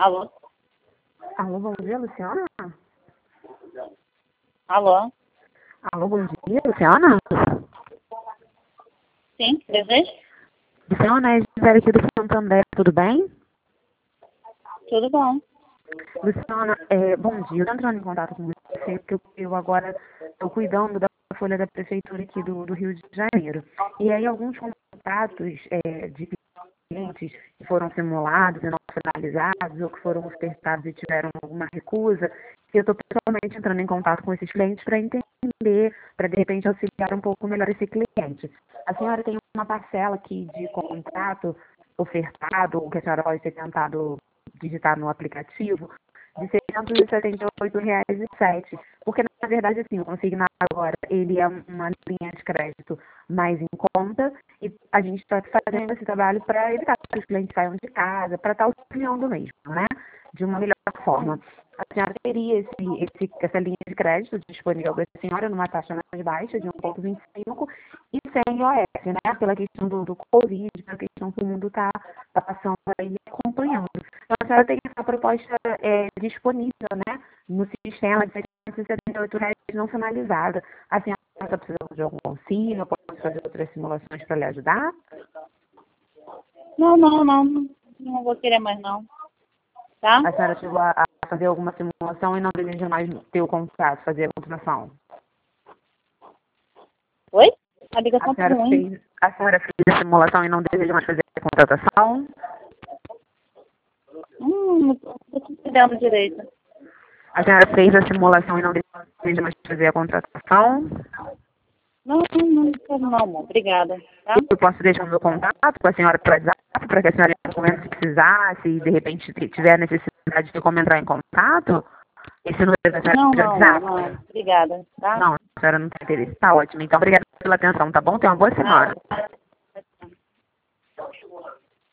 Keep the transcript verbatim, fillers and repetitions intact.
Alô? Alô, bom dia, Luciana? Alô? Alô, bom dia, Luciana? Sim, desejo? Luciana, é Gisele aqui do Santander, tudo bem? Tudo bom. Luciana, é, bom dia, eu estou entrando em contato com você porque eu, eu agora estou cuidando da folha da prefeitura aqui do, do Rio de Janeiro. E aí alguns contatos é, de clientes que foram simulados e não finalizados ou que foram ofertados e tiveram alguma recusa, e eu estou pessoalmente entrando em contato com esses clientes para entender, para de repente auxiliar um pouco melhor esse cliente. A senhora tem uma parcela aqui de contrato ofertado, ou que a senhora pode ter tentado digitar no aplicativo, de seiscentos e setenta e oito reais e sete. Porque, na verdade, assim, o consignado agora, ele é uma linha de crédito mais em conta e a gente está fazendo esse trabalho para evitar que os clientes saiam de casa, para estar auxiliando mesmo, né? De uma melhor forma. A senhora teria esse, esse, essa linha de crédito disponível para a senhora numa taxa mais baixa, de um vírgula vinte e cinco, e sem I O F, né? Pela questão do, do Covid, pela questão que o mundo está tá passando aí acompanhando. Então, a senhora tem essa proposta é, disponível, né? No sistema de seiscentos e setenta e oito reais não finalizada. A senhora está precisando de algum auxílio? Eu posso fazer outras simulações para lhe ajudar? Não, não, não. Não vou querer mais, não. Tá? A senhora chegou a, a fazer alguma simulação e não deseja mais ter o contrato, fazer a contratação? Oi? A A ligação tá senhora ruim. fez, a senhora fez a simulação e não deseja mais fazer a contratação? Hum, não tô entendendo direito. A senhora fez a simulação e não deseja mais fazer a contratação? Não, não, não quero não, amor. Obrigada. Tá? Eu posso deixar o meu contato com a senhora pelo WhatsApp para que a senhora comente se precisar, se de repente tiver necessidade de como entrar em contato? Esse número da senhora Não, de não, não, WhatsApp? não. Obrigada. Tá? Não, a senhora não tem interesse. Tá ótimo. Então, obrigada pela atenção, tá bom? Tenha uma boa semana. Nada.